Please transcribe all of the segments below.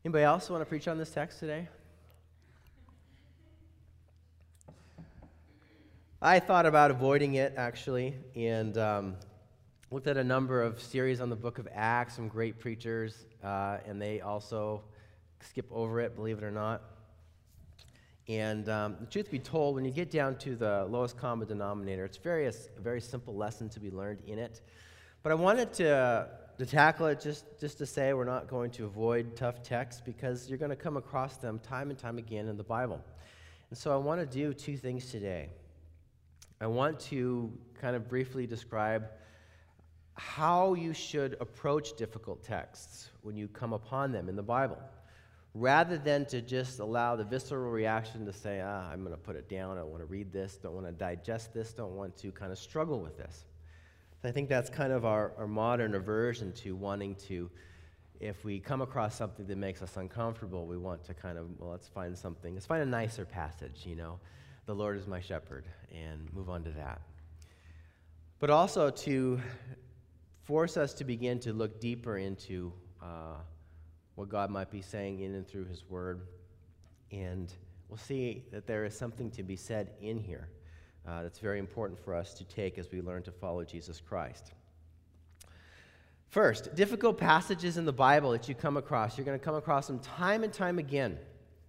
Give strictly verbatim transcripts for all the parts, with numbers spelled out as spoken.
Anybody else want to preach on this text today? I thought about avoiding it, actually, and um, looked at a number of series on the book of Acts, some great preachers, uh, and they also skip over it, believe it or not. And um, the truth be told, when you get down to the lowest common denominator, it's very, a very simple lesson to be learned in it. But I wanted to, to tackle it just, just to say we're not going to avoid tough texts, because you're going to come across them time and time again in the Bible. And so I want to do two things today. I want to kind of briefly describe how you should approach difficult texts when you come upon them in the Bible, rather than to just allow the visceral reaction to say, ah, I'm going to put it down, I don't want to read this, don't want to digest this, don't want to kind of struggle with this. So I think that's kind of our, our modern aversion to wanting to, if we come across something that makes us uncomfortable, we want to kind of, well, let's find something, let's find a nicer passage, you know, the Lord is my shepherd, and move on to that. But also to force us to begin to look deeper into uh, what God might be saying in and through His Word. And we'll see that there is something to be said in here uh, that's very important for us to take as we learn to follow Jesus Christ. First, difficult passages in the Bible that you come across. You're going to come across them time and time again.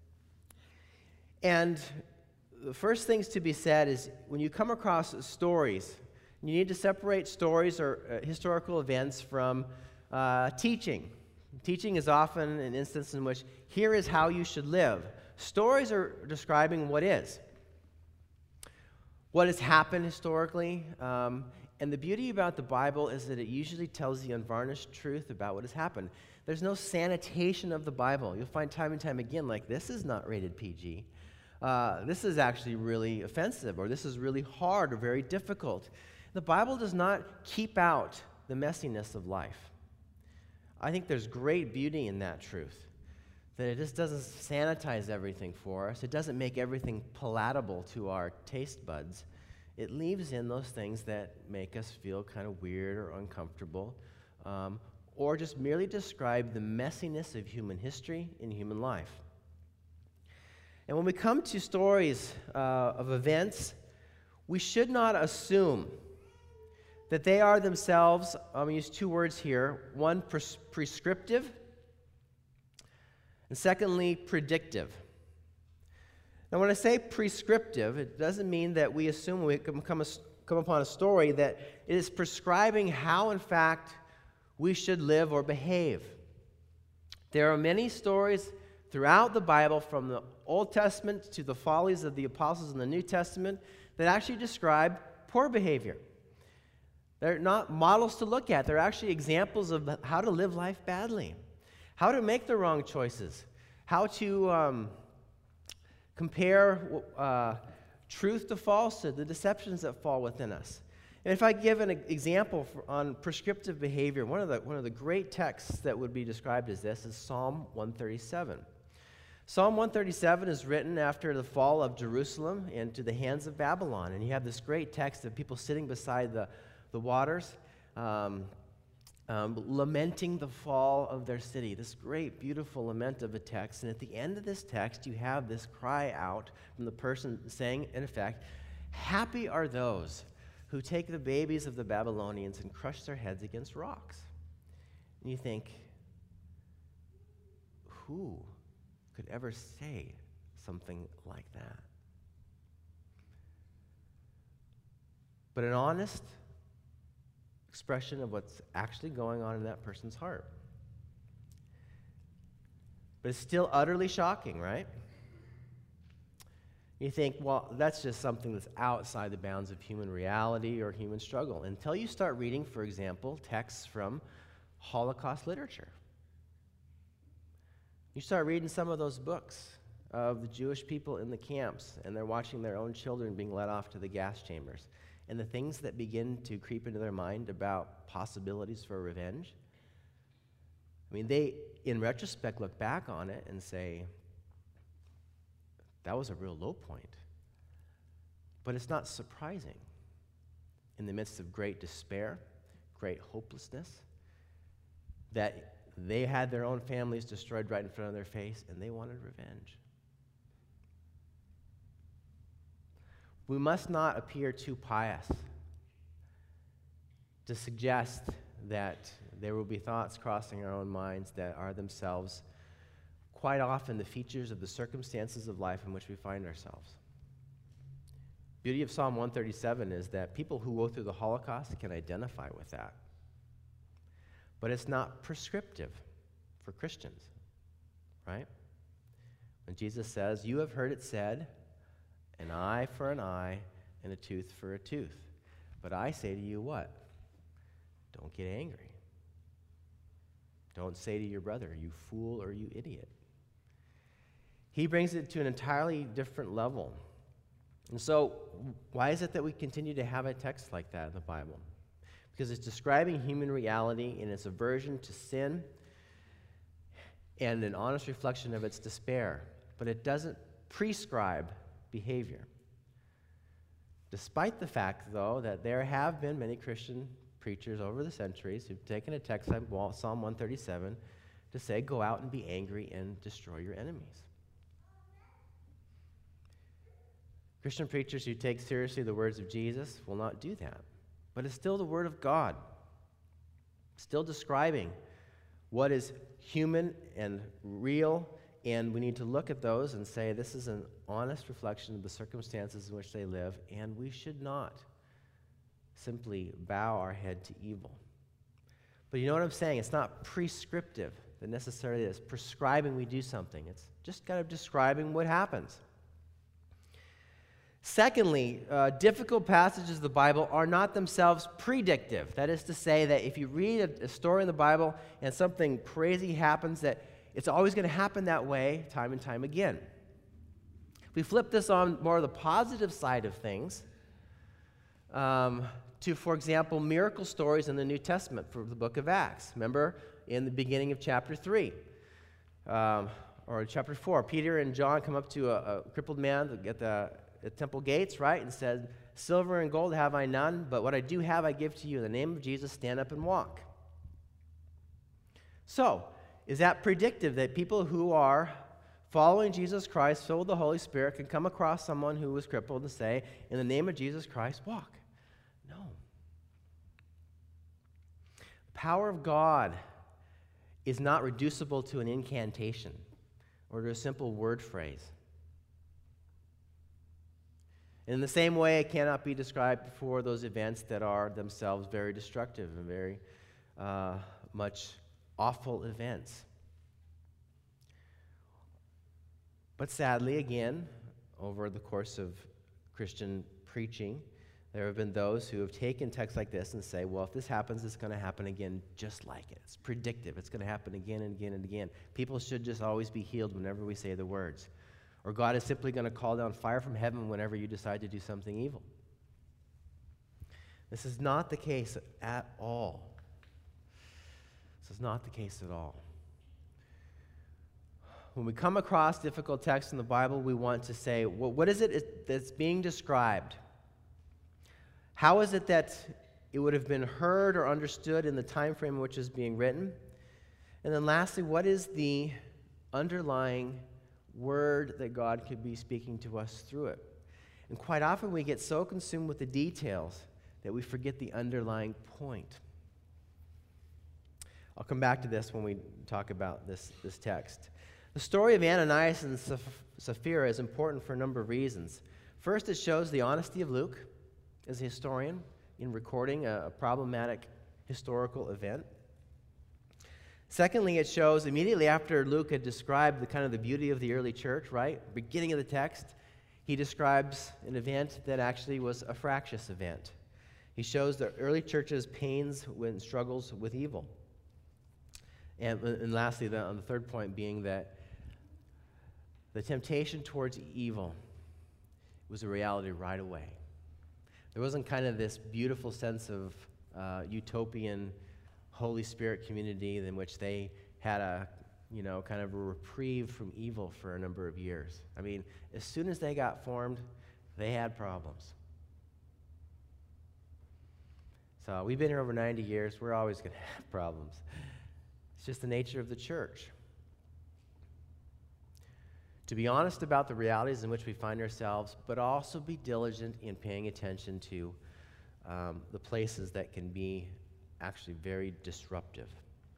And the first things to be said is when you come across stories, you need to separate stories or uh, historical events from uh, teaching. Teaching is often an instance in which here is how you should live. Stories are describing what is, what has happened historically. Um, and the beauty about the Bible is that it usually tells the unvarnished truth about what has happened. There's no sanitation of the Bible. You'll find time and time again, like, this is not rated P G. Uh, this is actually really offensive, or this is really hard or very difficult. The Bible does not keep out the messiness of life. I think there's great beauty in that truth, that it just doesn't sanitize everything for us. It doesn't make everything palatable to our taste buds. It leaves in those things that make us feel kind of weird or uncomfortable, um, or just merely describe the messiness of human history and human life. And when we come to stories uh, of events, we should not assume that they are themselves, I'm going to use two words here, one, pres- prescriptive, and secondly, predictive. Now, when I say prescriptive, it doesn't mean that we assume when we come, a, come upon a story that it is prescribing how, in fact, we should live or behave. There are many stories throughout the Bible, from the Old Testament to the follies of the apostles in the New Testament, that actually describe poor behavior. They're not models to look at. They're actually examples of how to live life badly, how to make the wrong choices, how to um, compare uh, truth to falsehood, the deceptions that fall within us. And if I give an example for, on prescriptive behavior, one of the one of the great texts that would be described as this is Psalm one thirty-seven. Psalm one thirty-seven is written after the fall of Jerusalem into the hands of Babylon. And you have this great text of people sitting beside the, the waters, um, um, lamenting the fall of their city. This great, beautiful lament of a text. And at the end of this text, you have this cry out from the person saying, in effect, happy are those who take the babies of the Babylonians and crush their heads against rocks. And you think, who could ever say something like that? But an honest expression of what's actually going on in that person's heart. But it's still utterly shocking, right? You think, well, that's just something that's outside the bounds of human reality or human struggle, until you start reading, for example, texts from Holocaust literature. You start reading some of those books of the Jewish people in the camps, and they're watching their own children being led off to the gas chambers, and the things that begin to creep into their mind about possibilities for revenge. I mean, they, in retrospect, look back on it and say, that was a real low point. But it's not surprising. In the midst of great despair, great hopelessness, that they had their own families destroyed right in front of their face, and they wanted revenge. We must not appear too pious to suggest that there will be thoughts crossing our own minds that are themselves quite often the features of the circumstances of life in which we find ourselves. Beauty of Psalm one thirty-seven is that people who go through the Holocaust can identify with that. But it's not prescriptive for Christians, right? When Jesus says, "You have heard it said, an eye for an eye and a tooth for a tooth. But I say to you what? Don't get angry. Don't say to your brother, you fool or you idiot." He brings it to an entirely different level. And so, why is it that we continue to have a text like that in the Bible? Because it's describing human reality in its aversion to sin and an honest reflection of its despair. But it doesn't prescribe behavior. Despite the fact, though, that there have been many Christian preachers over the centuries who've taken a text like Psalm one thirty-seven to say, go out and be angry and destroy your enemies. Christian preachers who take seriously the words of Jesus will not do that. But it's still the Word of God, still describing what is human and real, and we need to look at those and say this is an honest reflection of the circumstances in which they live, and we should not simply bow our head to evil. But you know what I'm saying? It's not prescriptive that necessarily is prescribing we do something. It's just kind of describing what happens. Secondly, uh, difficult passages of the Bible are not themselves predictive. That is to say that if you read a, a story in the Bible and something crazy happens, that it's always going to happen that way time and time again. If we flip this on more of the positive side of things, um, to, for example, miracle stories in the New Testament for the book of Acts. Remember, in the beginning of chapter three, um, or chapter four, Peter and John come up to a, a crippled man at the at temple gates, right, and said, "Silver and gold have I none, but what I do have I give to you. In the name of Jesus, stand up and walk." So, is that predictive that people who are following Jesus Christ, filled with the Holy Spirit, can come across someone who was crippled and say, "In the name of Jesus Christ, walk"? No. The power of God is not reducible to an incantation or to a simple word phrase. In the same way, it cannot be described for those events that are themselves very destructive and very uh, much awful events. But sadly, again, over the course of Christian preaching, there have been those who have taken texts like this and say, well, if this happens, it's going to happen again just like it. It's predictive. It's going to happen again and again and again. People should just always be healed whenever we say the words. Or God is simply going to call down fire from heaven whenever you decide to do something evil. This is not the case at all. This is not the case at all. When we come across difficult texts in the Bible, we want to say, well, what is it that's being described? How is it that it would have been heard or understood in the time frame in which it's being written? And then lastly, what is the underlying word that God could be speaking to us through it? And quite often we get so consumed with the details that we forget the underlying point. I'll come back to this when we talk about this, this text. The story of Ananias and Sapphira is important for a number of reasons. First, it shows the honesty of Luke as a historian in recording a, a problematic historical event. Secondly, it shows immediately after Luke had described the kind of the beauty of the early church, right? Beginning of the text, he describes an event that actually was a fractious event. He shows the early church's pains and struggles with evil. And, and lastly, the, on the third point being that the temptation towards evil was a reality right away. There wasn't kind of this beautiful sense of uh, utopian Holy Spirit community in which they had a, you know, kind of a reprieve from evil for a number of years. I mean, as soon as they got formed, they had problems. So we've been here over ninety years. We're always going to have problems. It's just the nature of the church. To be honest about the realities in which we find ourselves, but also be diligent in paying attention to um, the places that can be actually very disruptive.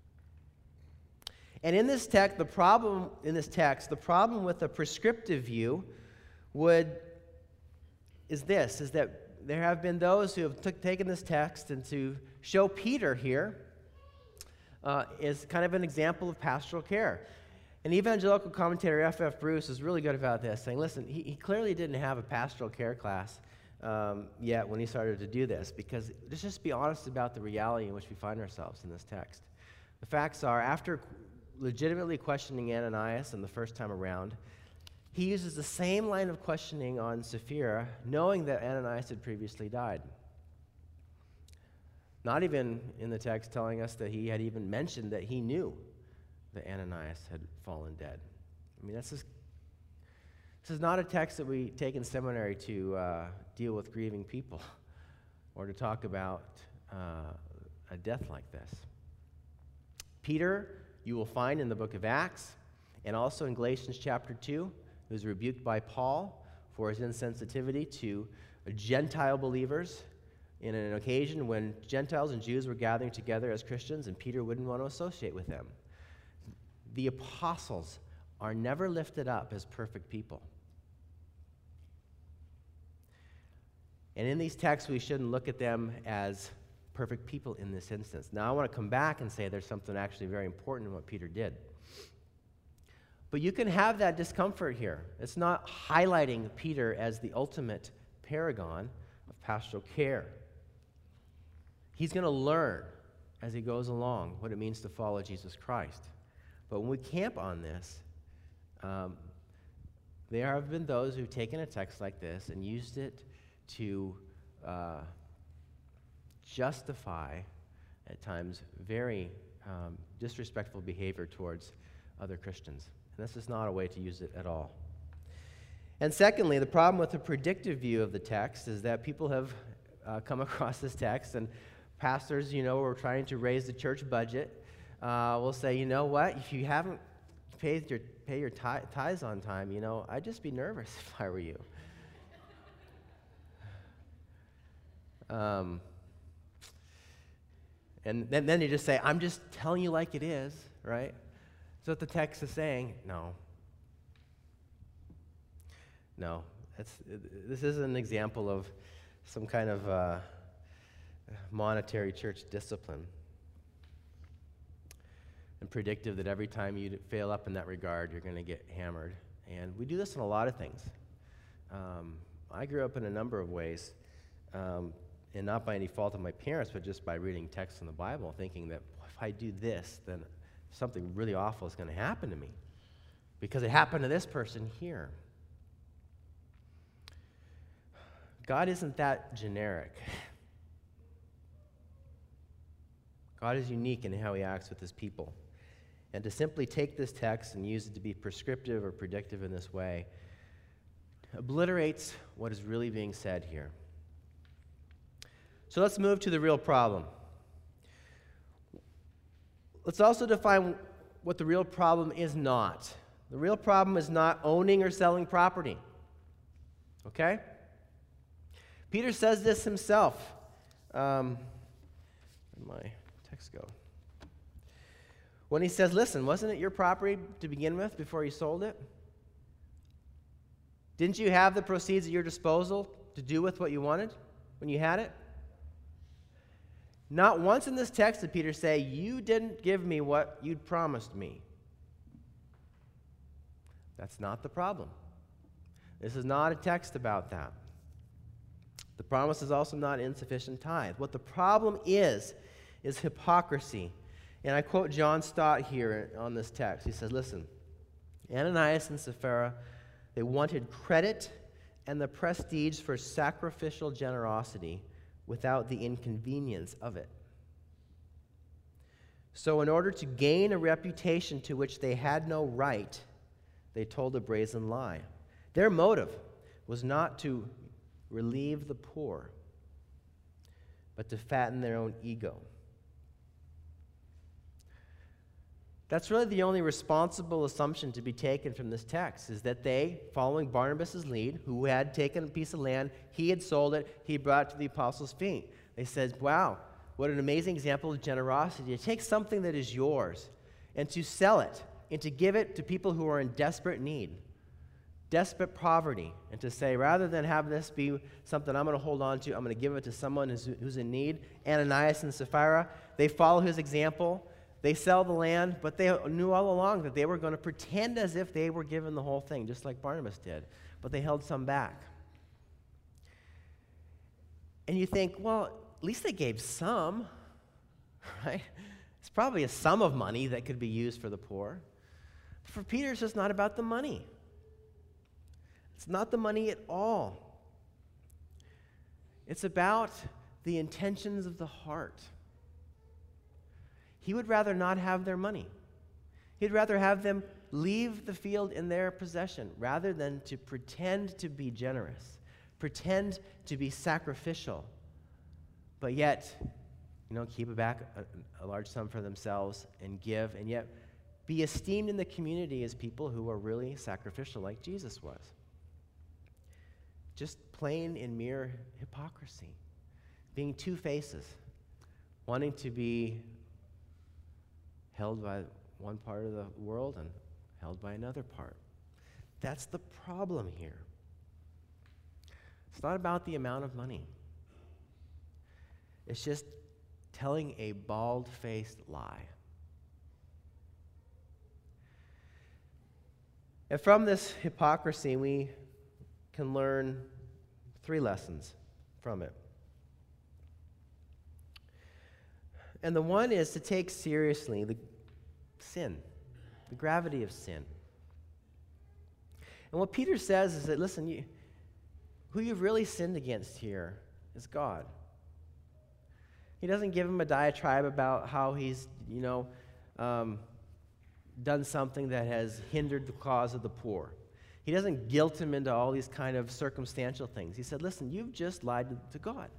And in this text, the problem in this text, the problem with a prescriptive view would is this: is that there have been those who have t- taken this text and to show Peter here uh, is kind of an example of pastoral care. An evangelical commentator, F F Bruce, is really good about this, saying, listen, he, he clearly didn't have a pastoral care class um, yet when he started to do this, because let's just be honest about the reality in which we find ourselves in this text. The facts are, after legitimately questioning Ananias and the first time around, he uses the same line of questioning on Sapphira, knowing that Ananias had previously died. Not even in the text telling us that he had even mentioned that he knew that Ananias had fallen dead. I mean, that's just, this is not a text that we take in seminary to uh, deal with grieving people or to talk about uh, a death like this. Peter, you will find in the book of Acts and also in Galatians chapter two, who was rebuked by Paul for his insensitivity to Gentile believers in an occasion when Gentiles and Jews were gathering together as Christians, and Peter wouldn't want to associate with them. The apostles are never lifted up as perfect people. And in these texts, we shouldn't look at them as perfect people in this instance. Now, I want to come back and say there's something actually very important in what Peter did. But you can have that discomfort here. It's not highlighting Peter as the ultimate paragon of pastoral care. He's going to learn as he goes along what it means to follow Jesus Christ. But when we camp on this, um, there have been those who've taken a text like this and used it to uh, justify, at times, very um, disrespectful behavior towards other Christians. And this is not a way to use it at all. And secondly, the problem with the predictive view of the text is that people have uh, come across this text, and pastors, you know, who are trying to raise the church budget, Uh, we'll say, you know what, if you haven't paid your, pay your ti- tithes on time, you know, I'd just be nervous if I were you. Um, and then, then you just say, I'm just telling you like it is, right? So what the text is saying, no. No, that's, this isn't an example of some kind of uh, monetary church discipline. And predictive that every time you fail up in that regard, you're going to get hammered. And we do this in a lot of things. Um, I grew up in a number of ways, um, and not by any fault of my parents, but just by reading texts in the Bible, thinking that if I do this, then something really awful is going to happen to me, because it happened to this person here. God isn't that generic. God is unique in how he acts with his people. And to simply take this text and use it to be prescriptive or predictive in this way obliterates what is really being said here. So let's move to the real problem. Let's also define what the real problem is not. The real problem is not owning or selling property. Okay? Peter says this himself. Um, where'd my text go? When he says, listen, wasn't it your property to begin with before you sold it? Didn't you have the proceeds at your disposal to do with what you wanted when you had it? Not once in this text did Peter say, you didn't give me what you'd promised me. That's not the problem. This is not a text about that. The promise is also not insufficient tithe. What the problem is, is hypocrisy. And I quote John Stott here on this text. He says, listen, Ananias and Sapphira, they wanted credit and the prestige for sacrificial generosity without the inconvenience of it. So in order to gain a reputation to which they had no right, they told a brazen lie. Their motive was not to relieve the poor, but to fatten their own ego. That's really the only responsible assumption to be taken from this text, is that they, following Barnabas' lead, who had taken a piece of land, he had sold it, he brought it to the apostles' feet. They said, wow, what an amazing example of generosity, to take something that is yours and to sell it and to give it to people who are in desperate need, desperate poverty, and to say, rather than have this be something I'm going to hold on to, I'm going to give it to someone who's, who's in need. Ananias and Sapphira, they follow his example. They sell the land, but they knew all along that they were going to pretend as if they were given the whole thing, just like Barnabas did. But they held some back. And you think, well, at least they gave some, right? It's probably a sum of money that could be used for the poor. But for Peter, it's just not about the money. It's not the money at all. It's about the intentions of the heart. He would rather not have their money. He'd rather have them leave the field in their possession rather than to pretend to be generous, pretend to be sacrificial, but yet, you know, keep back a, a large sum for themselves and give, and yet be esteemed in the community as people who are really sacrificial like Jesus was. Just plain and mere hypocrisy, being two faces, wanting to be held by one part of the world and held by another part. That's the problem here. It's not about the amount of money. It's just telling a bald-faced lie. And from this hypocrisy, we can learn three lessons from it. And the one is to take seriously the sin, the gravity of sin. And what Peter says is that, listen, you, who you've really sinned against here is God. He doesn't give him a diatribe about how he's, you know, um, done something that has hindered the cause of the poor. He doesn't guilt him into all these kind of circumstantial things. He said, listen, you've just lied to God.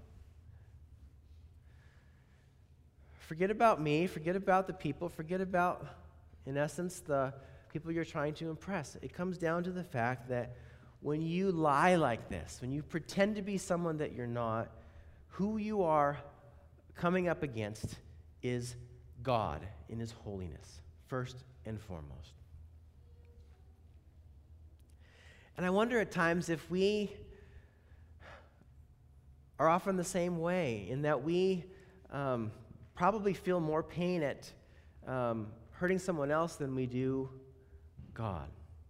Forget about me, forget about the people, forget about, in essence, the people you're trying to impress. It comes down to the fact that when you lie like this, when you pretend to be someone that you're not, who you are coming up against is God in his holiness, first and foremost. And I wonder at times if we are often the same way, in that we um, probably feel more pain at um, hurting someone else than we do God.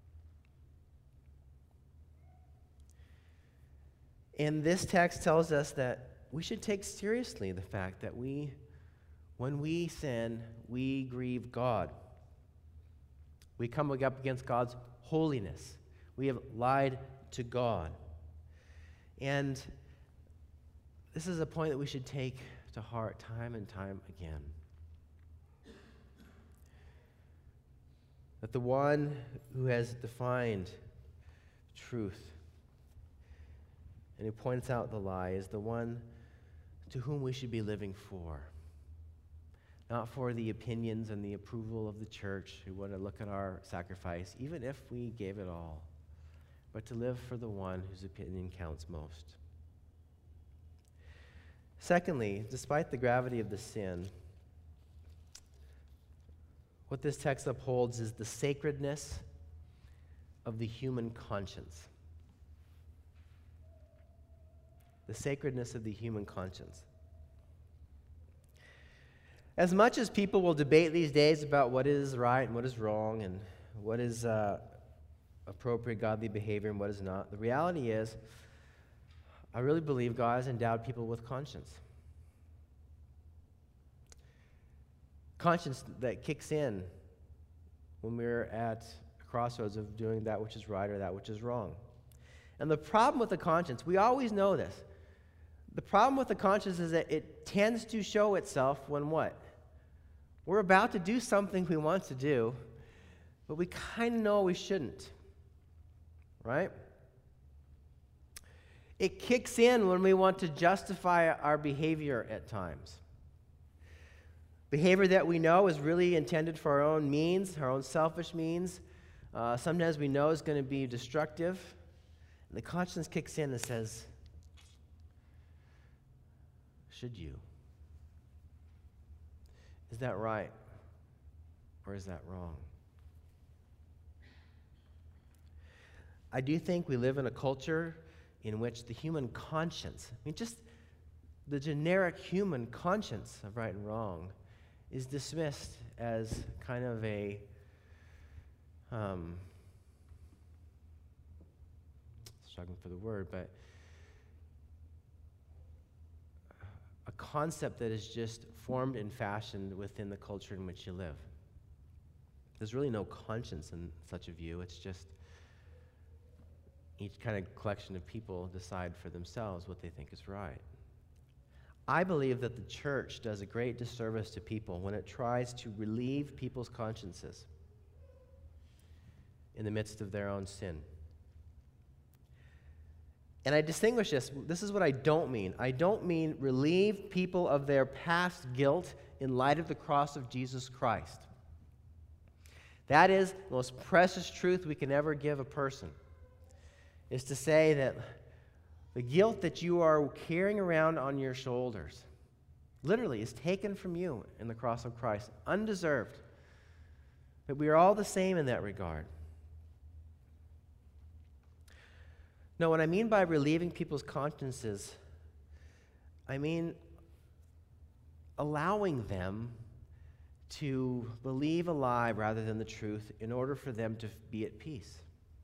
And this text tells us that we should take seriously the fact that we, when we sin, we grieve God. We come up against God's holiness. We have lied to God. And this is a point that we should take to heart time and time again. That the one who has defined truth and who points out the lie is the one to whom we should be living for. Not for the opinions and the approval of the church who want to look at our sacrifice, even if we gave it all, but to live for the one whose opinion counts most. Secondly, despite the gravity of the sin, what this text upholds is the sacredness of the human conscience. The sacredness of the human conscience. As much as people will debate these days about what is right and what is wrong and what is uh, appropriate godly behavior and what is not, the reality is, I really believe God has endowed people with conscience. Conscience that kicks in when we're at a crossroads of doing that which is right or that which is wrong. And the problem with the conscience, we always know this. The problem with the conscience is that it tends to show itself when what? We're about to do something we want to do, but we kind of know we shouldn't. Right? It kicks in when we want to justify our behavior at times. Behavior that we know is really intended for our own means, our own selfish means. Uh, sometimes we know is going to be destructive. And the conscience kicks in and says, should you? Is that right? Or is that wrong? I do think we live in a culture in which the human conscience, I mean, just the generic human conscience of right and wrong, is dismissed as kind of a um, struggling for the word, but a concept that is just formed and fashioned within the culture in which you live. There's really no conscience in such a view. It's just each kind of collection of people decide for themselves what they think is right. I believe that the church does a great disservice to people when it tries to relieve people's consciences in the midst of their own sin. And I distinguish this. This is what I don't mean. I don't mean relieve people of their past guilt in light of the cross of Jesus Christ. That is the most precious truth we can ever give a person, is to say that the guilt that you are carrying around on your shoulders literally is taken from you in the cross of Christ, undeserved. But we are all the same in that regard. No, what I mean by relieving people's consciences, I mean allowing them to believe a lie rather than the truth in order for them to be at peace.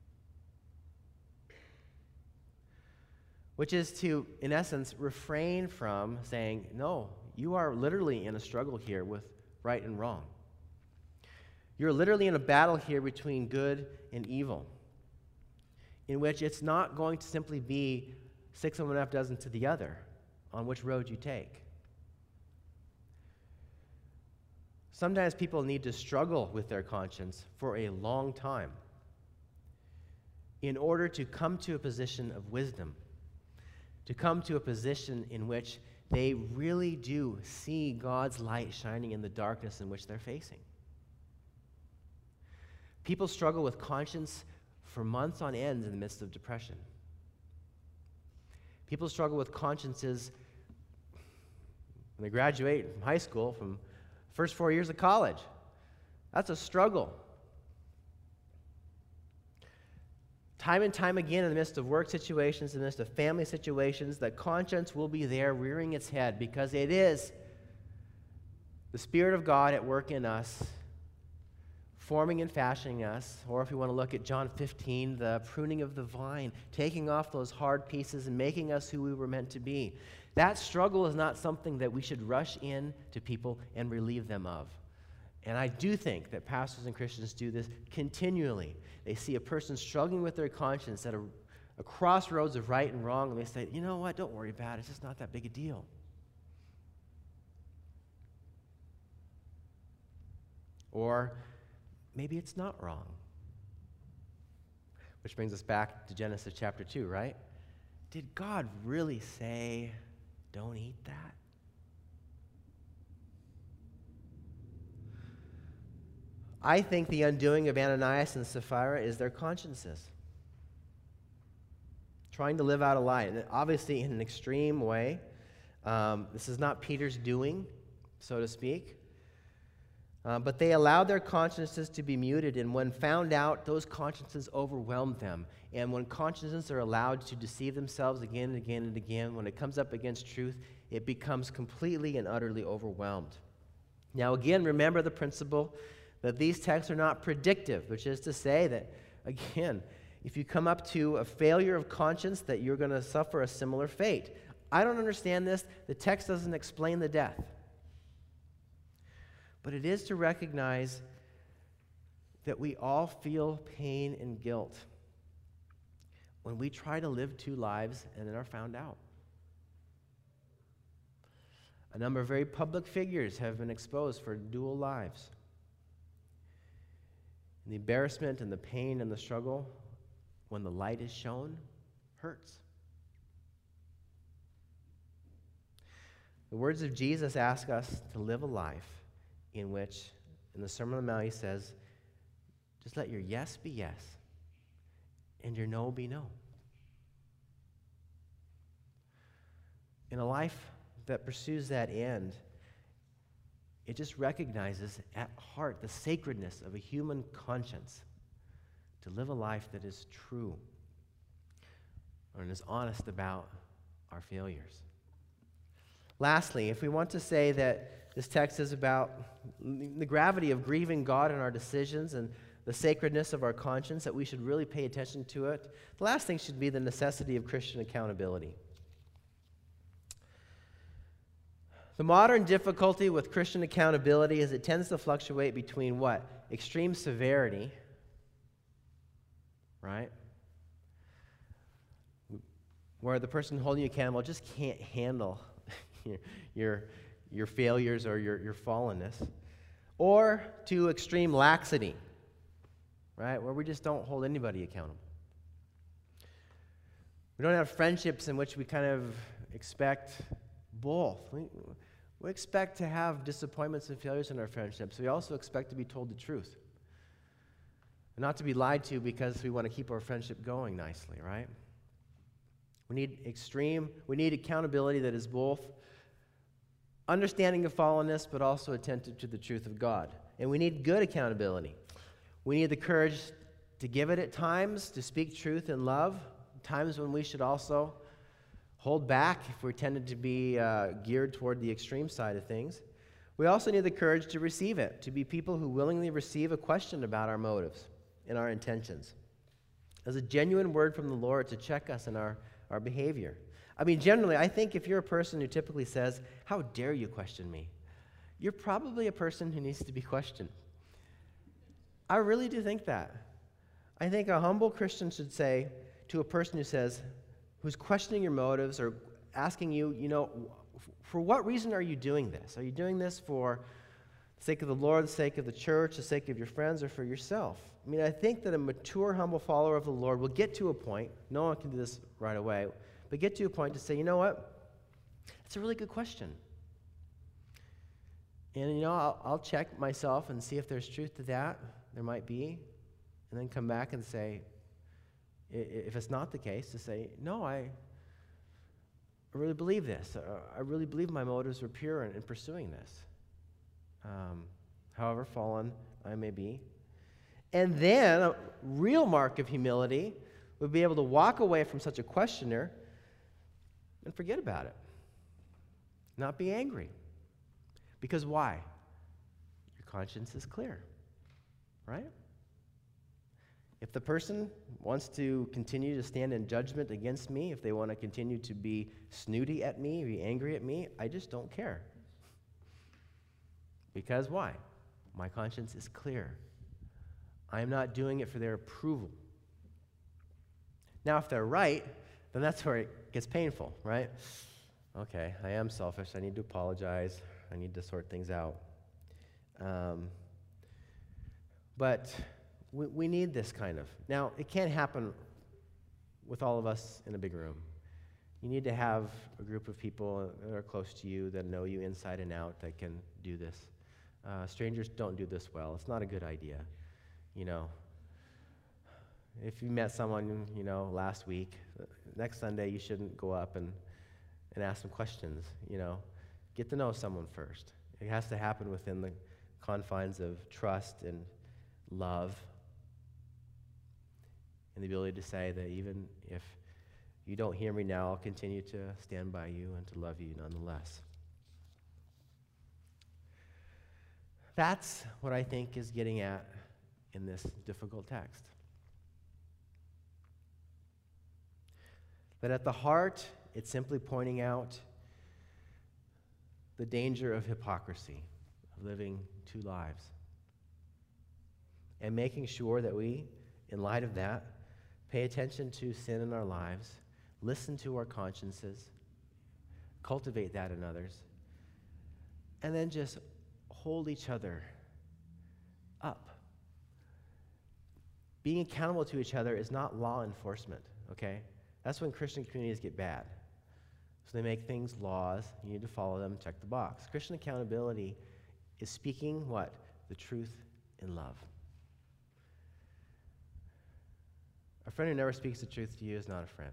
Which is to, in essence, refrain from saying, no, you are literally in a struggle here with right and wrong. You're literally in a battle here between good and evil, in which it's not going to simply be six and one half dozen to the other on which road you take. Sometimes people need to struggle with their conscience for a long time in order to come to a position of wisdom, to come to a position in which they really do see God's light shining in the darkness in which they're facing. People struggle with conscience for months on end in the midst of depression. People struggle with consciences when they graduate from high school, from first four years of college. That's a struggle. Time and time again, in the midst of work situations, in the midst of family situations, that conscience will be there rearing its head, because it is the Spirit of God at work in us, forming and fashioning us. Or if you want to look at John fifteen, the pruning of the vine, taking off those hard pieces and making us who we were meant to be. That struggle is not something that we should rush in to people and relieve them of. And I do think that pastors and Christians do this continually. They see a person struggling with their conscience at a, a crossroads of right and wrong, and they say, you know what, don't worry about it. It's just not that big a deal. Or maybe it's not wrong. Which brings us back to Genesis chapter two, right? Did God really say, don't eat that? I think the undoing of Ananias and Sapphira is their consciences. Trying to live out a lie, and obviously in an extreme way. Um, this is not Peter's doing, so to speak. Uh, but they allowed their consciences to be muted, and when found out, those consciences overwhelmed them. And when consciences are allowed to deceive themselves again and again and again, when it comes up against truth, it becomes completely and utterly overwhelmed. Now again, remember the principle that these texts are not predictive, which is to say that, again, if you come up to a failure of conscience, that you're going to suffer a similar fate. I don't understand this. The text doesn't explain the death. But it is to recognize that we all feel pain and guilt when we try to live two lives and then are found out. A number of very public figures have been exposed for dual lives. And the embarrassment and the pain and the struggle, when the light is shown, hurts. The words of Jesus ask us to live a life in which, in the Sermon on the Mount, he says, just let your yes be yes and your no be no. In a life that pursues that end, it just recognizes at heart the sacredness of a human conscience to live a life that is true and is honest about our failures. Lastly, if we want to say that this text is about the gravity of grieving God in our decisions and the sacredness of our conscience, that we should really pay attention to it, the last thing should be the necessity of Christian accountability. The modern difficulty with Christian accountability is it tends to fluctuate between what? Extreme severity, right? Where the person holding you accountable just can't handle your, your, your failures or your, your fallenness. Or to extreme laxity, right? Where we just don't hold anybody accountable. We don't have friendships in which we kind of expect both. We, we expect to have disappointments and failures in our friendships. We also expect to be told the truth. And not to be lied to because we want to keep our friendship going nicely, right? We need extreme, we need accountability that is both understanding of fallenness, but also attentive to the truth of God. And we need good accountability. We need the courage to give it at times, to speak truth in love, times when we should also hold back if we're tended to be uh, geared toward the extreme side of things. We also need the courage to receive it, to be people who willingly receive a question about our motives and our intentions as a genuine word from the Lord to check us in our, our behavior. I mean, generally, I think if you're a person who typically says, "How dare you question me?" you're probably a person who needs to be questioned. I really do think that. I think a humble Christian should say to a person who says, who's questioning your motives or asking you, you know, for what reason are you doing this? Are you doing this for the sake of the Lord, the sake of the church, the sake of your friends, or for yourself? I mean, I think that a mature, humble follower of the Lord will get to a point, no one can do this right away, but get to a point to say, you know what? That's a really good question. And, you know, I'll, I'll check myself and see if there's truth to that. There might be. And then come back and say, if it's not the case, to say, no, I, I really believe this. I really believe my motives were pure in, in pursuing this. Um, however fallen I may be. And then a real mark of humility would be able to walk away from such a questioner and forget about it. Not be angry. Because why? Your conscience is clear, right? If the person wants to continue to stand in judgment against me, if they want to continue to be snooty at me, be angry at me, I just don't care. Because why? My conscience is clear. I am not doing it for their approval. Now, if they're right, then that's where it gets painful, right? Okay, I am selfish. I need to apologize. I need to sort things out. Um, but we, we need this kind of. Now, it can't happen with all of us in a big room. You need to have a group of people that are close to you, that know you inside and out, that can do this. Uh, strangers don't do this well. It's not a good idea. You know, if you met someone, you know, last week, next Sunday you shouldn't go up and, and ask them questions, you know. Get to know someone first. It has to happen within the confines of trust and love and the ability to say that even if you don't hear me now, I'll continue to stand by you and to love you nonetheless. That's what I think is getting at in this difficult text. That at the heart, it's simply pointing out the danger of hypocrisy, of living two lives. And making sure that we, in light of that, pay attention to sin in our lives, listen to our consciences, cultivate that in others, and then just hold each other up. Being accountable to each other is not law enforcement, okay? That's when Christian communities get bad. So they make things laws, you need to follow them, check the box. Christian accountability is speaking what? The truth in love. A friend who never speaks the truth to you is not a friend.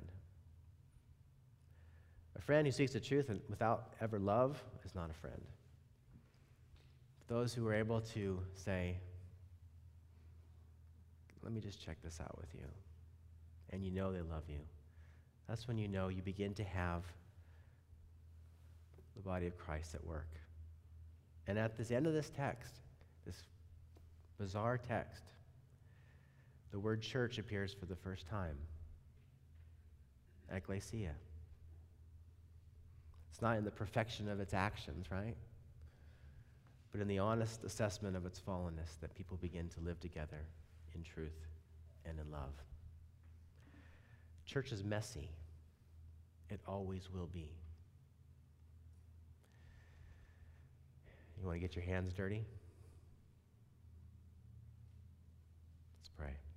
A friend who speaks the truth and without ever love is not a friend. Those who are able to say, let me just check this out with you, and you know they love you, that's when you know you begin to have the body of Christ at work. And at this end of this text, this bizarre text, the word church appears for the first time. Ecclesia. It's not in the perfection of its actions, right? But in the honest assessment of its fallenness that people begin to live together in truth and in love. Church is messy. It always will be. You want to get your hands dirty? Let's pray.